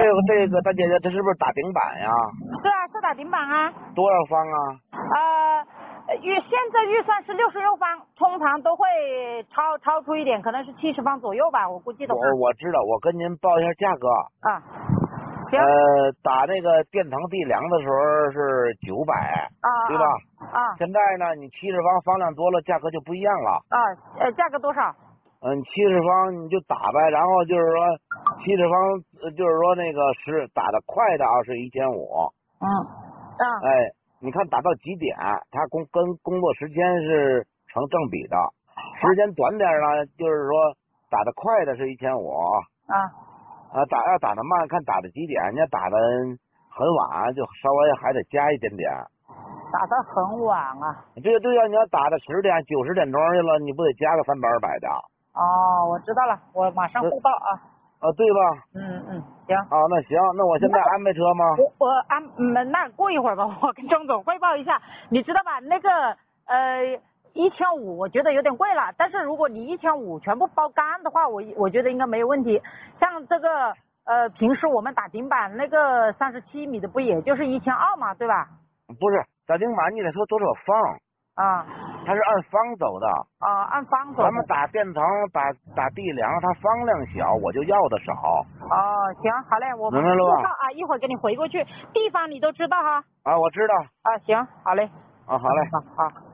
这个大姐姐，这是不是打顶板呀？ 是啊，是打顶板啊。 多少方啊？ 现在预算是66方，通常都会超出一点，可能是70方左右吧，我估计的话。 我知道，我跟您报一下价格。 啊，行。 打那个电堂地梁的时候是900，对吧？现在呢，你70方方量多了，价格就不一样了。 价格多少 ？70方你就打呗，然后就是说70方，就是说那个打的快的啊是1500。你看打到几点，它跟工作时间是成正比的。时间短点呢，就是说打的快的是1500。要打的慢，看打的几点。你要打的很晚，就稍微还得加一点点。 打的很晚啊？ 对呀，你要打的10点、90点钟去了，你不得加个300、200的？ 我知道了，我马上汇报啊。 对吧？ 行。 那行，那我现在安排车吗？ 那过一会儿吧，我跟钟总汇报一下，你知道吧？那个1500，我觉得有点贵了，但是如果你1500全部包干的话，我觉得应该没有问题。像这个平时我们打顶板那个37米的，不也就是1200嘛，对吧？ 不是，打顶板你得说多少方？它是按方走的。 按方走的。 咱们打电堂打地梁，它方量小，我就要的少。 行，好嘞，我明白了吧？ 一会儿给你回过去，地方你都知道哈？ 我知道。 行，好嘞。 好嘞。 好。